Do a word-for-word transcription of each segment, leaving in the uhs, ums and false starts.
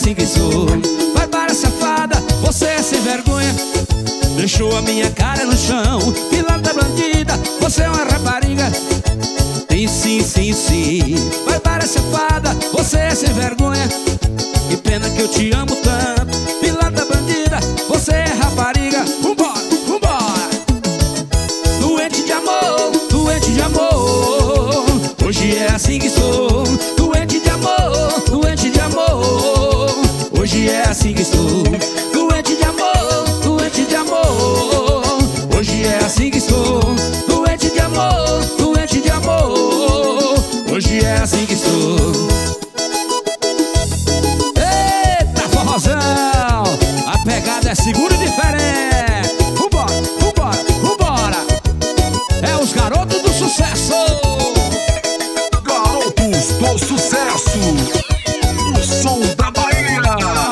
assim que sou. Vai para safada, você é sem vergonha. Deixou a minha cara no chão. Pilantra bandida, você é uma rapariga. Sim, sim, sim, sim. Vai para safada, você é sem vergonha. Que pena que eu te amo tanto. Pilantra bandida, você é rapariga. Vambora, vambora. Doente de amor, doente de amor. Hoje é assim que sou. Doente de amor, doente de amor. Hoje é assim que sou. Doente de amor, doente de amor. Hoje é assim que sou. Doente de amor, doente de amor. Hoje é assim que sou. Eita, forrozão! A pegada é segura e diferente. Vambora, vambora, vambora. É os garotos do sucesso. Garotos do sucesso. O som da Bahia.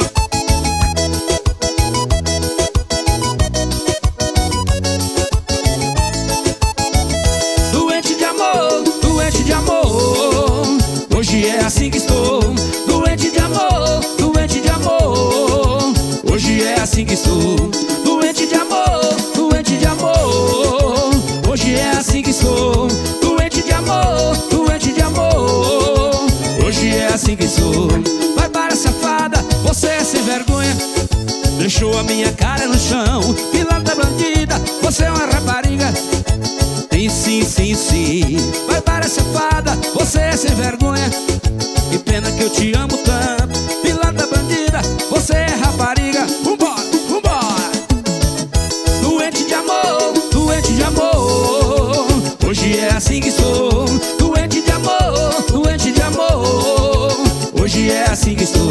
Doente de amor, doente de amor. Hoje é assim que estou. Doente de amor, doente de amor. Hoje é assim que estou. Doente de amor, doente de amor. Hoje é assim que sou. Doente de amor, doente de amor. Hoje é assim que sou. Vai para safada, você é sem vergonha. Deixou a minha cara no chão. Pilantra bandida, você é uma rapariga. Sim, sim, sim, sim. Vai para safada, você é sem vergonha. Que pena que eu te amo tanto. Pilantra bandida, você é rapariga. Vambora, vambora. Doente de amor, doente de amor. Hoje é assim que sou. Doente de amor, doente de amor. Hoje é assim que sou.